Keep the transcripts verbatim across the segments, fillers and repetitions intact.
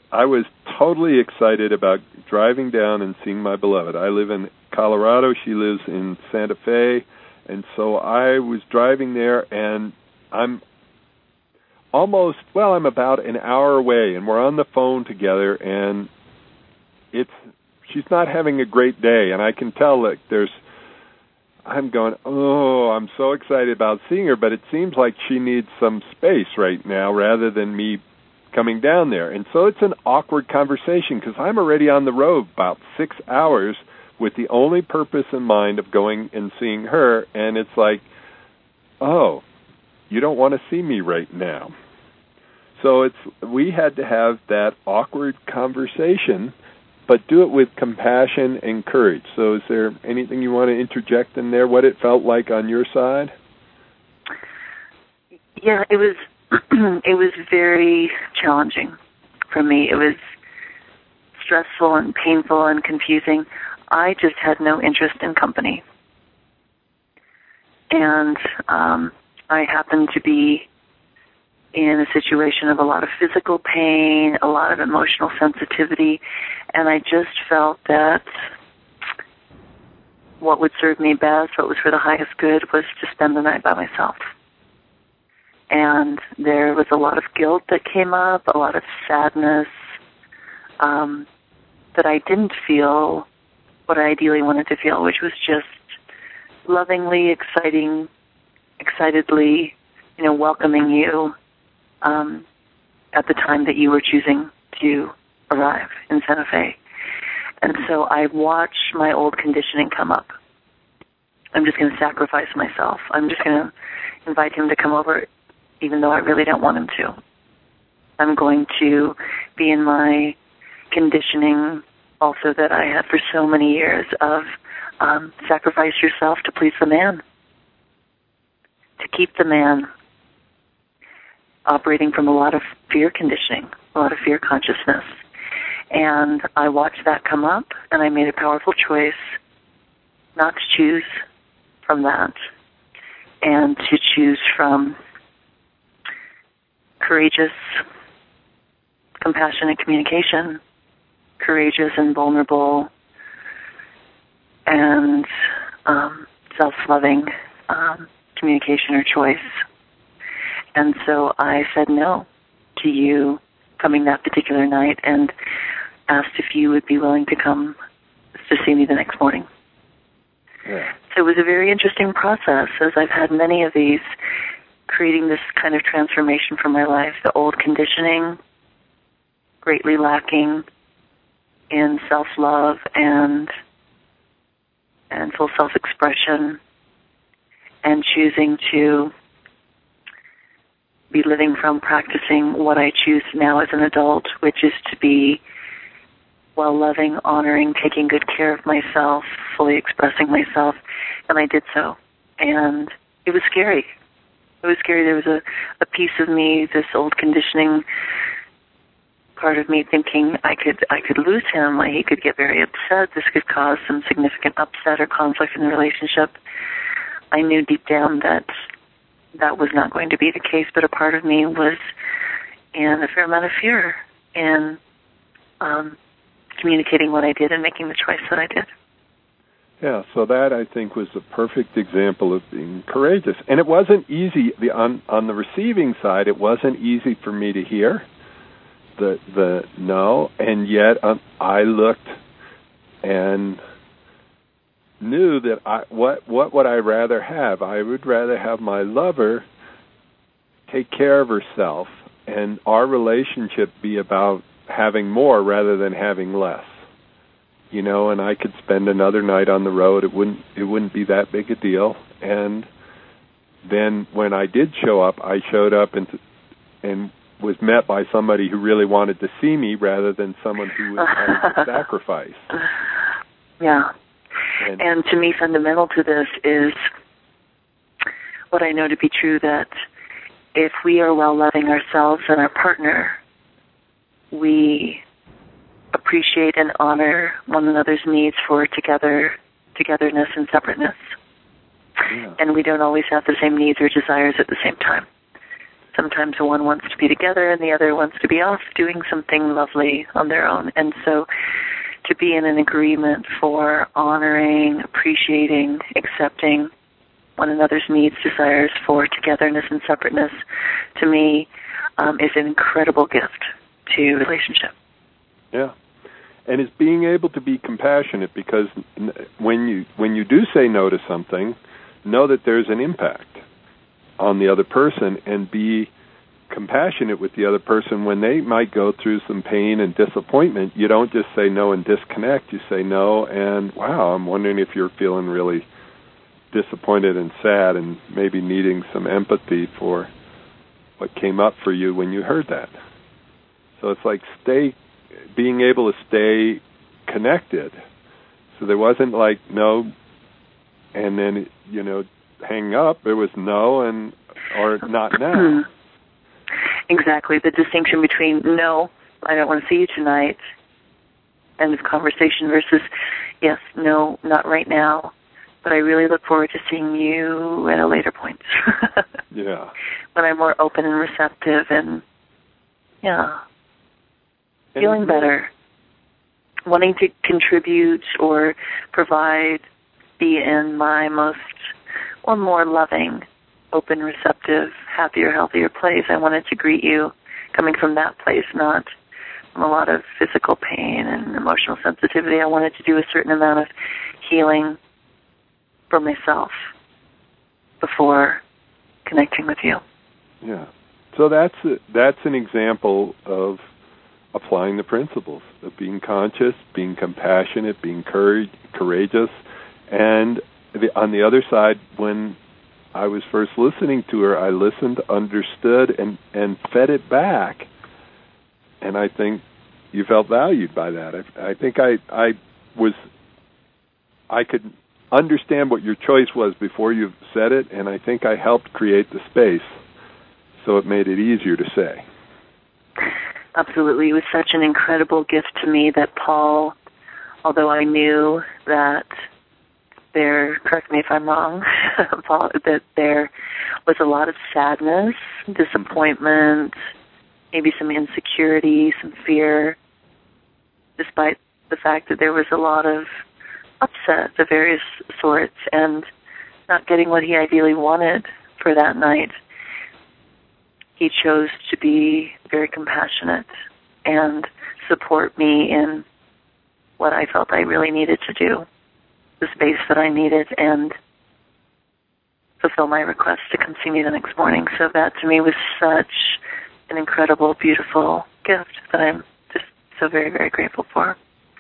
I was totally excited about driving down and seeing my beloved. I live in Colorado. She lives in Santa Fe. And so I was driving there, and I'm almost, well, I'm about an hour away, and we're on the phone together, and it's, she's not having a great day, and I can tell that there's, I'm going, oh, I'm so excited about seeing her, but it seems like she needs some space right now rather than me coming down there. And so it's an awkward conversation because I'm already on the road about six hours with the only purpose in mind of going and seeing her, and it's like, oh, you don't want to see me right now. So it's we had to have that awkward conversation, but do it with compassion and courage. So is there anything you want to interject in there, what it felt like on your side? Yeah, it was it was very challenging for me. It was stressful and painful and confusing. I just had no interest in company. And um, I happened to be in a situation of a lot of physical pain, a lot of emotional sensitivity, and I just felt that what would serve me best, what was for the highest good, was to spend the night by myself. And there was a lot of guilt that came up, a lot of sadness um, that I didn't feel what I ideally wanted to feel, which was just lovingly, exciting, excitedly, you know, welcoming you um, at the time that you were choosing to arrive in Santa Fe. And so I watched my old conditioning come up. I'm just going to sacrifice myself. I'm just going to invite him to come over, even though I really don't want him to. I'm going to be in my conditioning also that I had for so many years of um, sacrifice yourself to please the man, to keep the man, operating from a lot of fear conditioning, a lot of fear consciousness. And I watched that come up, and I made a powerful choice not to choose from that and to choose from courageous, compassionate communication, courageous and vulnerable and um, self-loving um, communication or choice. And so I said no to you coming that particular night and asked if you would be willing to come to see me the next morning. Yeah. So it was a very interesting process, as I've had many of these, creating this kind of transformation for my life. The old conditioning, greatly lacking in self-love and and full self-expression, and choosing to be living from practicing what I choose now as an adult, which is to be well-loving, honoring, taking good care of myself, fully expressing myself, and I did so. And it was scary. It was scary. There was a, a piece of me, this old conditioning part of me thinking I could I could lose him, like he could get very upset, this could cause some significant upset or conflict in the relationship. I knew deep down that that was not going to be the case, but a part of me was in a fair amount of fear in um, communicating what I did and making the choice that I did. Yeah, so that, I think, was a perfect example of being courageous. And it wasn't easy. The, on, on the receiving side, it wasn't easy for me to hear the the no, and yet um, I looked and knew that I what what would I rather have? I would rather have my lover take care of herself and our relationship be about having more rather than having less. You know, and I could spend another night on the road. It wouldn't it wouldn't be that big a deal. And then when I did show up, I showed up and and was met by somebody who really wanted to see me rather than someone who was having to sacrifice. Yeah. And, and to me, fundamental to this is what I know to be true, that if we are well-loving ourselves and our partner, we appreciate and honor one another's needs for together, togetherness and separateness. yeah. And we don't always have the same needs or desires at the same time. sometimes one wants to be together and the other wants to be off doing something lovely on their own. And so to be in an agreement for honoring, appreciating, accepting one another's needs, desires for togetherness and separateness, to me, um, is an incredible gift to relationship. Yeah. And it's being able to be compassionate, because when you when you do say no to something, know that there's an impact on the other person, and be compassionate with the other person when they might go through some pain and disappointment. You don't just say no and disconnect. You say no and, wow, I'm wondering if you're feeling really disappointed and sad and maybe needing some empathy for what came up for you when you heard that. So it's like stay, being able to stay connected. So there wasn't like no and then, you know, hang up. There was no and or not now. Exactly. The distinction between no, I don't want to see you tonight, end of conversation, versus yes, no, not right now, but I really look forward to seeing you at a later point. Yeah. When I'm more open and receptive and, yeah, and feeling better, wanting to contribute or provide, be in my most or more loving, open, receptive, happier, healthier place. I wanted to greet you coming from that place, not from a lot of physical pain and emotional sensitivity. I wanted to do a certain amount of healing for myself before connecting with you. Yeah. So that's a, that's an example of applying the principles of being conscious, being compassionate, being courage, courageous, and the, on the other side, when I was first listening to her, I listened, understood, and, and fed it back. And I think you felt valued by that. I, I think I, I was, I could understand what your choice was before you said it, and I think I helped create the space, so it made it easier to say. Absolutely. It was such an incredible gift to me that Paul, although I knew that there, correct me if I'm wrong, Paul, that there was a lot of sadness, disappointment, maybe some insecurity, some fear, despite the fact that there was a lot of upset of various sorts and not getting what he ideally wanted for that night. He chose to be very compassionate and support me in what I felt I really needed to do, the space that I needed, and fulfill my request to come see me the next morning. So that to me was such an incredible, beautiful gift that I'm just so very, very grateful for.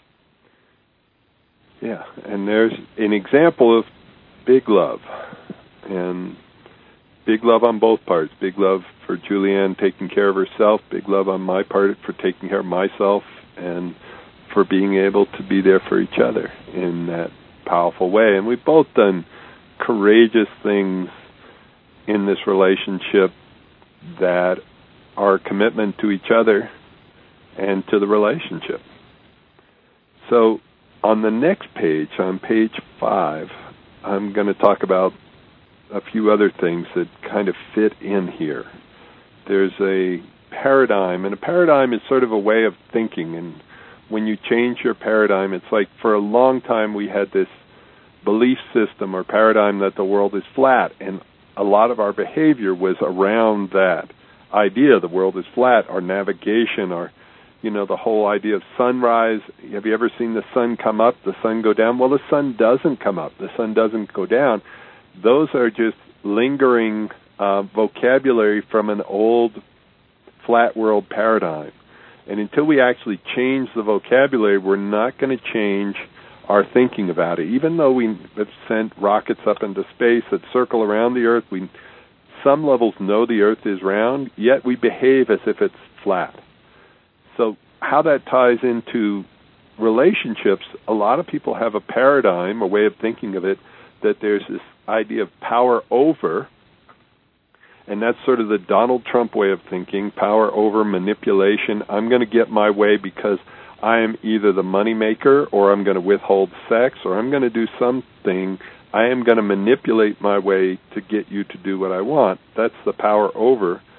Yeah, and there's an example of big love, and big love on both parts. Big love for Julianne taking care of herself, big love on my part for taking care of myself, and for being able to be there for each other in that powerful way. And we've both done courageous things in this relationship that are a commitment to each other and to the relationship. So on the next page, on page five, I'm going to talk about a few other things that kind of fit in here. There's a paradigm, and a paradigm is sort of a way of thinking, and when you change your paradigm, it's like for a long time we had this belief system or paradigm that the world is flat, and a lot of our behavior was around that idea the world is flat, our navigation, our, you know, the whole idea of sunrise. Have you ever seen the sun come up, the sun go down? Well, the sun doesn't come up, the sun doesn't go down. Those are just lingering uh, vocabulary from an old flat world paradigm. And until we actually change the vocabulary, we're not going to change our thinking about it. Even though we have sent rockets up into space that circle around the Earth, we, some levels know the Earth is round, yet we behave as if it's flat. So how that ties into relationships, a lot of people have a paradigm, a way of thinking of it, that there's this idea of power over, and that's sort of the Donald Trump way of thinking, power over, manipulation. I'm going to get my way because I am either the moneymaker, or I'm going to withhold sex, or I'm going to do something. I am going to manipulate my way to get you to do what I want. That's the power over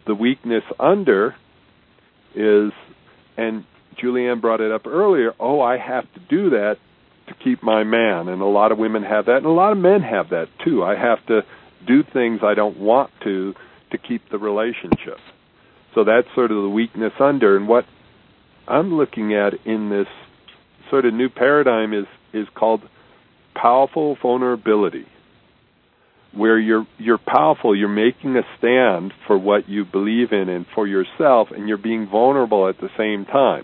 the weakness under is, and Julianne brought it up earlier, oh, I have to do that to keep my man. And a lot of women have that, and a lot of men have that too. I have to do things I don't want to to keep the relationship. So that's sort of the weakness under. And what I'm looking at in this sort of new paradigm is, is called powerful vulnerability, where you're you're powerful, you're making a stand for what you believe in and for yourself, and you're being vulnerable at the same time.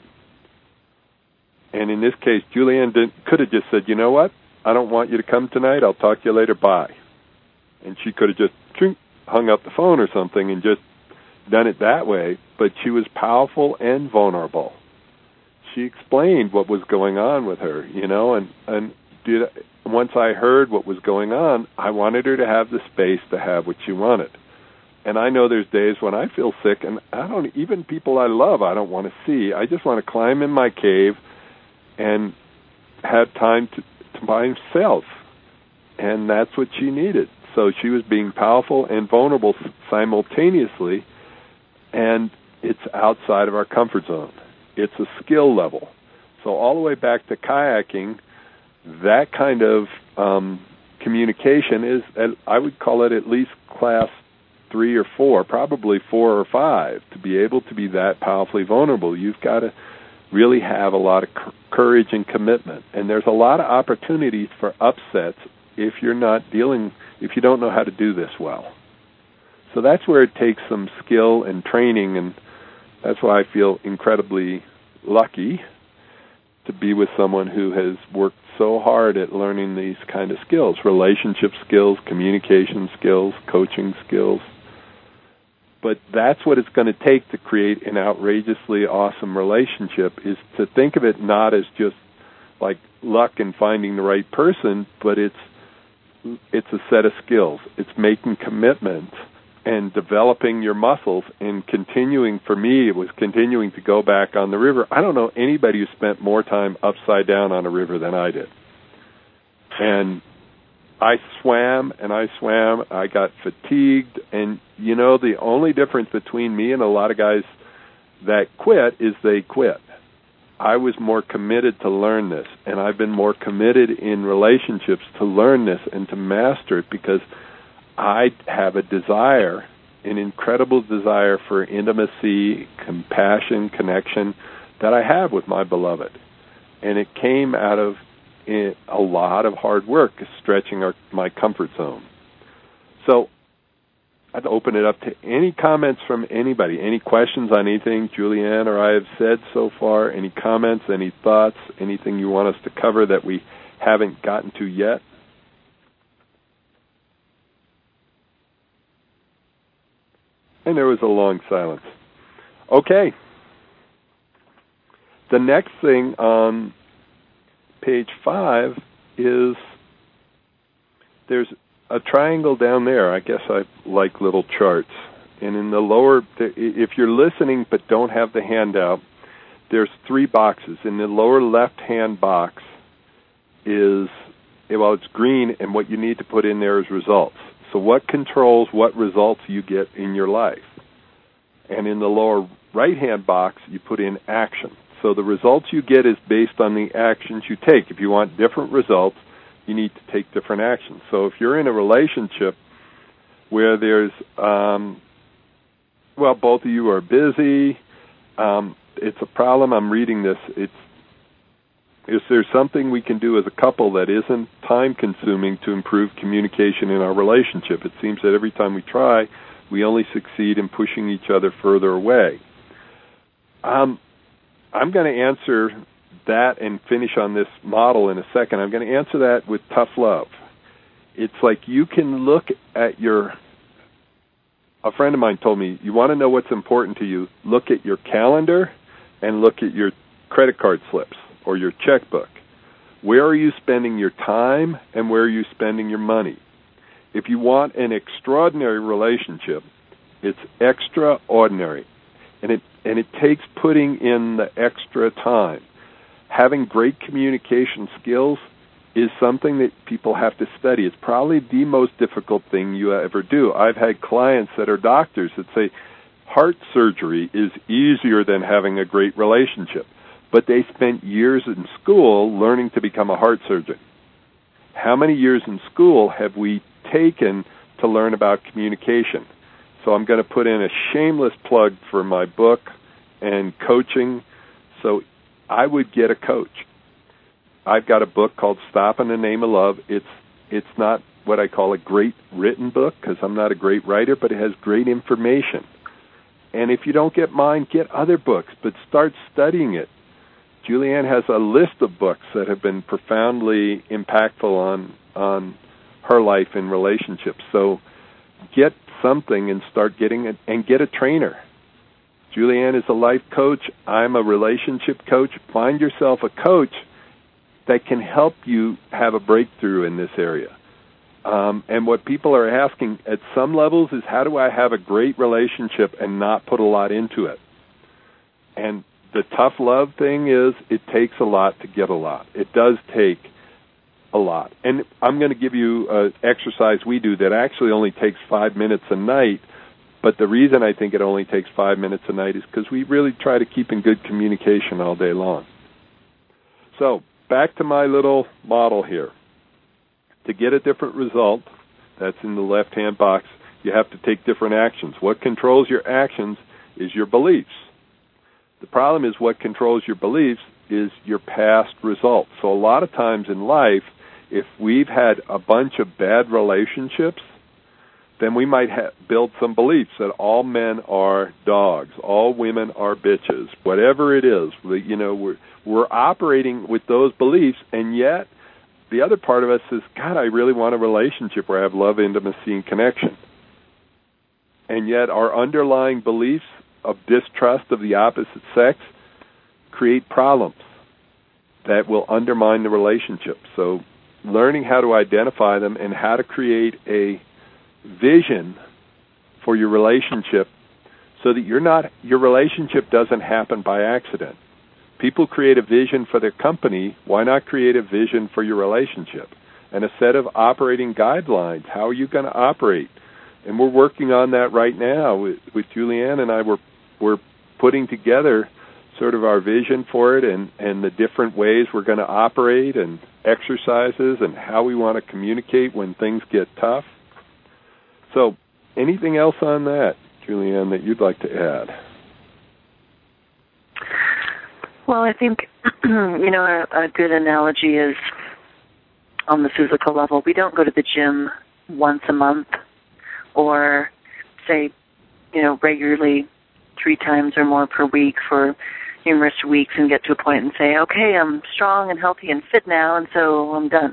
And in this case, Julianne did, could have just said, you know what, I don't want you to come tonight, I'll talk to you later, bye. And she could have just hung up the phone or something and just done it that way, but she was powerful and vulnerable. She explained what was going on with her, you know, and, and did, once I heard what was going on, I wanted her to have the space to have what she wanted. And I know there's days when I feel sick, and I don't, even people I love, I don't want to see. I just want to climb in my cave and have time to, to myself. And that's what she needed. So she was being powerful and vulnerable simultaneously, and it's outside of our comfort zone. It's a skill level. So all the way back to kayaking, that kind of um, communication is, I would call it at least class three or four, probably four or five, to be able to be that powerfully vulnerable. You've got to really have a lot of courage and commitment. And there's a lot of opportunities for upsets if you're not dealing, if you don't know how to do this well. So that's where it takes some skill and training, and that's why I feel incredibly lucky to be with someone who has worked so hard at learning these kind of skills, relationship skills, communication skills, coaching skills. But that's what it's going to take to create an outrageously awesome relationship, is to think of it not as just like luck and finding the right person, but it's it's a set of skills. It's making commitment and developing your muscles and continuing. For me, it was continuing to go back on the river. I don't know anybody who spent more time upside down on a river than I did. And I swam and I swam. I got fatigued. And, you know, the only difference between me and a lot of guys that quit is they quit. I was more committed to learn this, and I've been more committed in relationships to learn this and to master it, because I have a desire, an incredible desire for intimacy, compassion, connection that I have with my beloved. And it came out of a lot of hard work, stretching our, my comfort zone. So I'd open it up to any comments from anybody, any questions on anything Julianne or I have said so far, any comments, any thoughts, anything you want us to cover that we haven't gotten to yet. And there was a long silence. Okay. The next thing on page five is there's a triangle down there. I guess I like little charts. And in the lower, if you're listening but don't have the handout, there's three boxes. In the lower left-hand box is, well, it's green, and what you need to put in there is results. So what controls what results you get in your life? And in the lower right-hand box, you put in action. So the results you get is based on the actions you take. If you want different results, you need to take different actions. So if you're in a relationship where there's, um, well, both of you are busy, um, it's a problem. I'm reading this. It's, is there something we can do as a couple that isn't time-consuming to improve communication in our relationship? It seems that every time we try, we only succeed in pushing each other further away. Um, I'm going to answer that and finish on this model in a second. I'm going to answer that with tough love. It's like you can look at your, a friend of mine told me, you want to know what's important to you, look at your calendar and look at your credit card slips or your checkbook. Where are you spending your time and where are you spending your money? If you want an extraordinary relationship, it's extraordinary. And it and it takes putting in the extra time. Having great communication skills is something that people have to study. It's probably the most difficult thing you ever do. I've had clients that are doctors that say, heart surgery is easier than having a great relationship. But they spent years in school learning to become a heart surgeon. How many years in school have we taken to learn about communication? So I'm going to put in a shameless plug for my book and coaching. So I would get a coach. I've got a book called Stop in the Name of Love. It's it's not what I call a great written book because I'm not a great writer, but it has great information. And if you don't get mine, get other books, but start studying it. Julianne has a list of books that have been profoundly impactful on on her life and relationships. So get something and start getting it, and get a trainer. Julianne is a life coach. I'm a relationship coach. Find yourself a coach that can help you have a breakthrough in this area. Um, and what people are asking at some levels is, how do I have a great relationship and not put a lot into it? And the tough love thing is, it takes a lot to get a lot. It does take a lot. And I'm going to give you an exercise we do that actually only takes five minutes a night. But the reason I think it only takes five minutes a night is because we really try to keep in good communication all day long. So back to my little model here. To get a different result, that's in the left-hand box, you have to take different actions. What controls your actions is your beliefs. The problem is what controls your beliefs is your past results. So a lot of times in life, if we've had a bunch of bad relationships, then we might ha- build some beliefs that all men are dogs, all women are bitches, whatever it is. We, you know, we're, we're operating with those beliefs, and yet the other part of us says, God, I really want a relationship where I have love, intimacy, and connection. And yet our underlying beliefs of distrust of the opposite sex create problems that will undermine the relationship. So learning how to identify them and how to create a vision for your relationship so that you're not, your relationship doesn't happen by accident. People create a vision for their company. Why not create a vision for your relationship and a set of operating guidelines? How are you going to operate? And we're working on that right now with, with Julianne and I. We're, we're putting together sort of our vision for it and, and the different ways we're going to operate and exercises and how we want to communicate when things get tough. So anything else on that, Julianne, that you'd like to add? Well, I think, you know, a, a good analogy is on the physical level. We don't go to the gym once a month or, say, you know, regularly three times or more per week for numerous weeks and get to a point and say, okay, I'm strong and healthy and fit now, and so I'm done.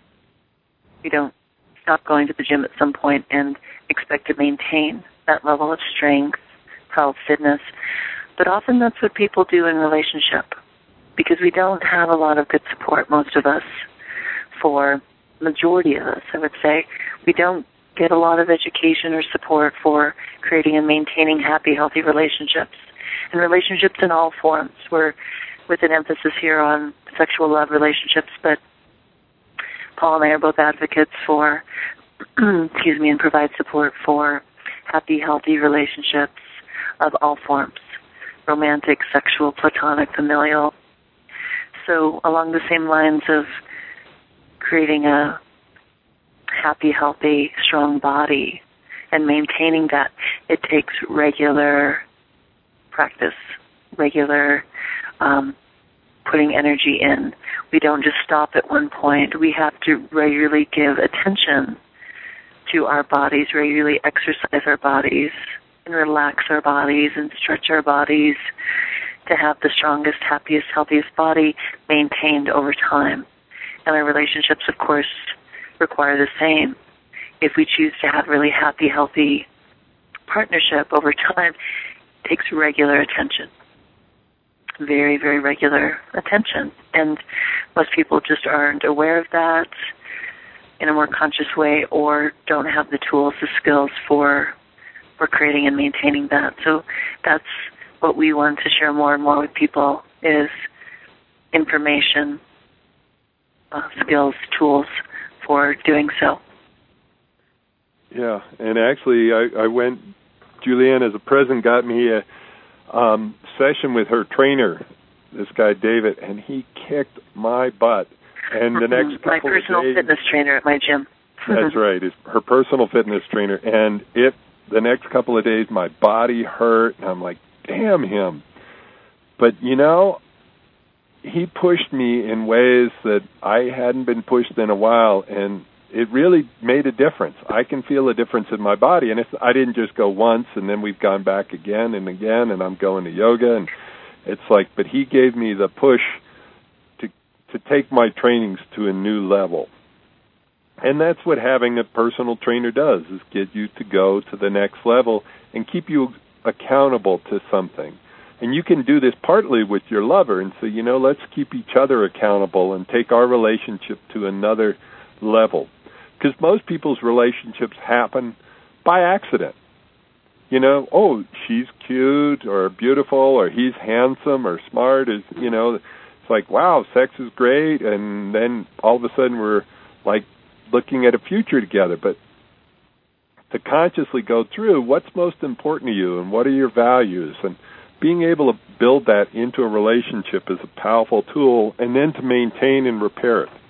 We don't stop going to the gym at some point and expect to maintain that level of strength, health, fitness. But often that's what people do in relationship, because we don't have a lot of good support, most of us, for majority of us, I would say. We don't get a lot of education or support for creating and maintaining happy, healthy relationships. And relationships in all forms. We're with an emphasis here on sexual love relationships, but Paul and I are both advocates for, excuse me, and provide support for happy, healthy relationships of all forms. Romantic, sexual, platonic, familial. So along the same lines of creating a happy, healthy, strong body and maintaining that, it takes regular practice, regular um, putting energy in. We don't just stop at one point. We have to regularly give attention to our bodies, regularly exercise our bodies, and relax our bodies and stretch our bodies to have the strongest, happiest, healthiest body maintained over time. And our relationships, of course, require the same. If we choose to have really happy, healthy partnership over time, it takes regular attention. Very, very regular attention. And most people just aren't aware of that in a more conscious way or don't have the tools, the skills for for creating and maintaining that. So that's what we want to share more and more with people is information, uh, skills, tools for doing so. Yeah, and actually I, I went Julianne, as a present, got me a um, session with her trainer, this guy David, and he kicked my butt. And the next couple my personal of days, fitness trainer at my gym. That's right, is her personal fitness trainer. And it the next couple of days, my body hurt, and I'm like, damn him. But, you know, he pushed me in ways that I hadn't been pushed in a while, and it really made a difference. I can feel a difference in my body, and it's, I didn't just go once, and then we've gone back again and again, and I'm going to yoga, and it's like, but he gave me the push to to take my trainings to a new level. And that's what having a personal trainer does, is get you to go to the next level and keep you accountable to something. And you can do this partly with your lover and say, you know, let's keep each other accountable and take our relationship to another level. Because most people's relationships happen by accident. You know, oh, she's cute or beautiful or he's handsome or smart. Is you know, it's like, wow, sex is great. And then all of a sudden we're like looking at a future together. But to consciously go through what's most important to you and what are your values, and being able to build that into a relationship is a powerful tool, and then to maintain and repair it.